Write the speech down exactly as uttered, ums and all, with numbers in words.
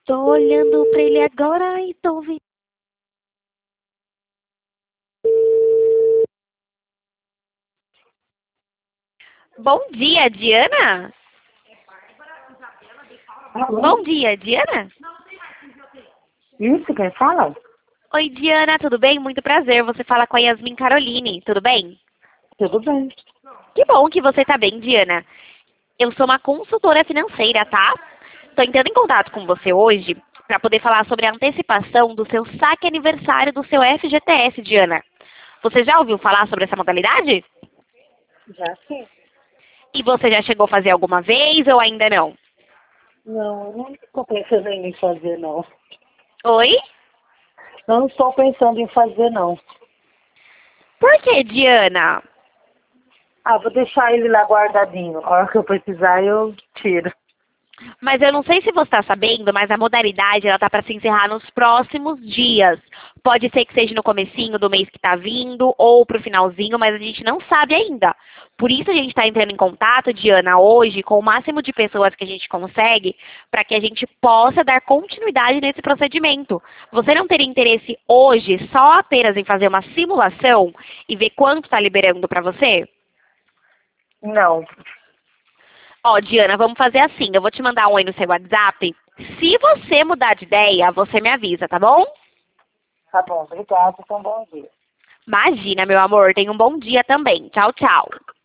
Tô olhando pra ele agora e tô vendo. Bom dia, Diana? Alô? Bom dia, Diana? Isso, quem fala? Oi, Diana, tudo bem? Muito prazer. Você fala com a Yasmin Caroline, tudo bem? Tudo bem. Que bom que você tá bem, Diana. Eu sou uma consultora financeira, tá? Tô entrando em contato com você hoje para poder falar sobre a antecipação do seu saque aniversário do seu F G T S, Diana. Você já ouviu falar sobre essa modalidade? Já sim. E você já chegou a fazer alguma vez ou ainda não? Não, eu não estou pensando em fazer, não. Oi? Não estou pensando em fazer, não. Por que, Diana? Ah, vou deixar ele lá guardadinho. A hora que eu precisar, eu tiro. Mas eu não sei se você está sabendo, mas a modalidade ela tá para se encerrar nos próximos dias. Pode ser que seja no comecinho do mês que está vindo ou para o finalzinho, mas a gente não sabe ainda. Por isso a gente está entrando em contato, Diana, hoje com o máximo de pessoas que a gente consegue para que a gente possa dar continuidade nesse procedimento. Você não teria interesse hoje só apenas em fazer uma simulação e ver quanto está liberando para você? Não. Ó, Diana, vamos fazer assim. Eu vou te mandar um oi no seu WhatsApp. Se você mudar de ideia, você me avisa, tá bom? Tá bom, obrigada. Então, bom dia. Imagina, meu amor. Tenha um bom dia também. Tchau, tchau.